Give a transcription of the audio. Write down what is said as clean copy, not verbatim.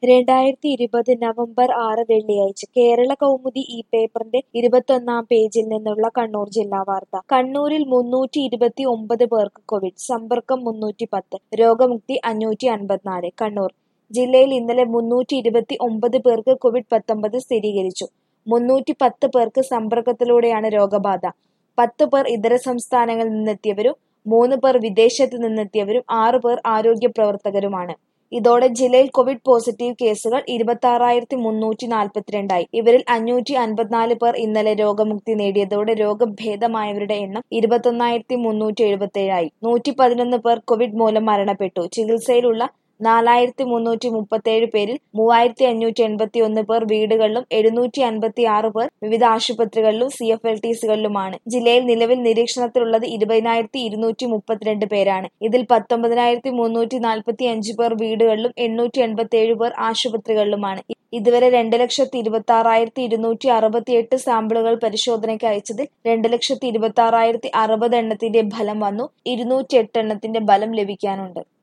2020 November 6 വെള്ളിയാഴ്ച കേരളകൗമുദി ഈ പേപ്പറിന്റെ 21-ാം പേജിൽ നിന്നുള്ള കണ്ണൂർ ജില്ലാ വാർത്ത. കണ്ണൂരിൽ 329 പേർക്ക് കോവിഡ്, സമ്പർക്കം 310, രോഗമുക്തി 554. കണ്ണൂർ ജില്ലയിൽ ഇന്നലെ 329 പേർക്ക് കോവിഡ്-19 സ്ഥിരീകരിച്ചു. 310 പേർക്ക് സമ്പർക്കത്തിലൂടെയാണ് രോഗബാധ. 10 പേർ ഇതര സംസ്ഥാനങ്ങളിൽ നിന്നെത്തിയവരും 3 പേർ വിദേശത്ത് നിന്നെത്തിയവരും 6 പേർ ആരോഗ്യപ്രവർത്തകരുമാണ്. ഇതോടെ ജില്ലയിൽ കോവിഡ് പോസിറ്റീവ് കേസുകൾ 26,342 ആയി. ഇവരിൽ 554 പേർ ഇന്നലെ രോഗമുക്തി നേടിയതോടെ രോഗഭേദമായവരുടെ എണ്ണം 21,377 ആയി. 111 പേർ കോവിഡ് മൂലം മരണപ്പെട്ടു. ചികിത്സയിലുള്ള 4,337 പേരിൽ 3,581 പേർ വീടുകളിലും 756 പേർ വിവിധ ആശുപത്രികളിലും CFLTCകളിലുമാണ്. ജില്ലയിൽ നിലവിൽ നിരീക്ഷണത്തിലുള്ളത് 20,232 പേരാണ്. ഇതിൽ 19,345 പേർ വീടുകളിലും 887 പേർ ആശുപത്രികളിലുമാണ്. ഇതുവരെ 2,26,268 സാമ്പിളുകൾ പരിശോധനയ്ക്ക് അയച്ചതിൽ 2,26,060 എണ്ണത്തിന്റെ ഫലം വന്നു. 208 എണ്ണത്തിന്റെ ഫലം ലഭിക്കാനുണ്ട്.